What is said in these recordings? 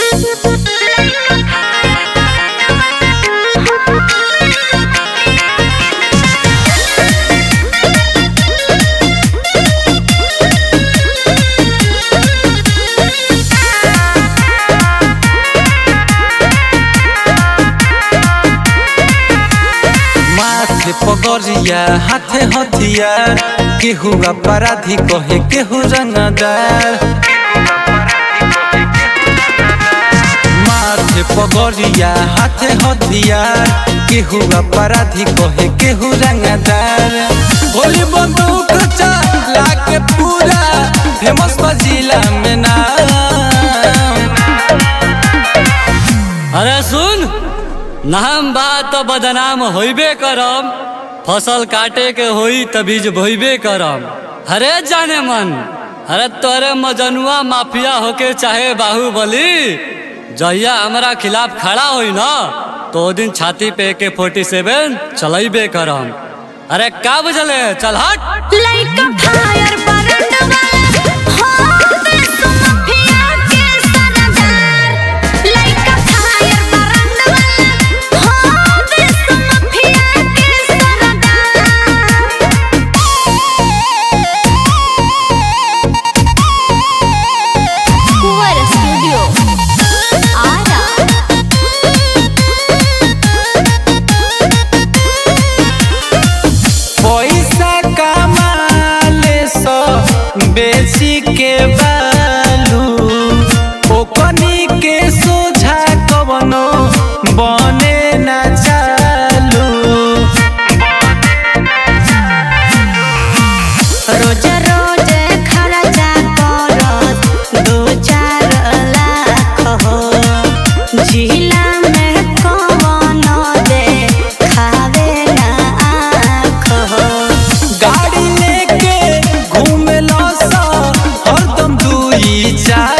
पगरिया हाथे हथियार केहू अपराधी कहे केहू रंगदार। माथे पगरिया हाथे हथियार केहू अपराधी कहे केहू रंगदार। गोली बंदूक चला के पूरा फेमस जिला में नाम। अरे सुन, नाम बात तो बदनाम होइबे करम, फसल काटे के होई त बीज बोइबे करम। अरे जाने मन, अरे तोरे मजनुआ माफिया होके चाहे बाहुबली, जहिया हमरा खिलाफ खड़ा होई ना तो दिन छाती पे के 47 चलाइबे करम। अरे का बुझले, चल हट। लइका फायर बरंड वाला हो बेसु माफिया के सरदार। लइका फायर बरंड वाला हो बेसु माफिया के सरदार। कुंवर स्टूडियो आरा। पैसा कमाले सो बेची के बालू ओकनी के सोझा कवनो बने ना चालू। रोज रोज खर्चा करत 2-4 लाख हो। जिला में कौन दे खावे ना आँख हो। गाड़ी लेके घूमेलो सो हरदम 2-4।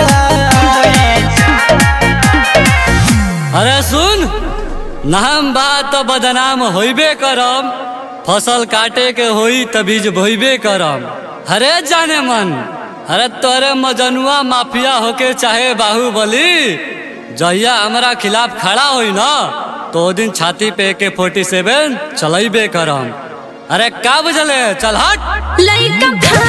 अरे सुन, नाम बात तो बदनाम होइबे करम, फसल काटे के होई त बीज बोइबे करम। अरे जाने मन, अरे तोरे मजनुआ माफिया होके चाहे बाहुबली, जहिया हमरा खिलाफ खड़ा होई ना तो दिन छाती पे के 47 चलाइबे करम। अरे का बुझले, चल हट। लइका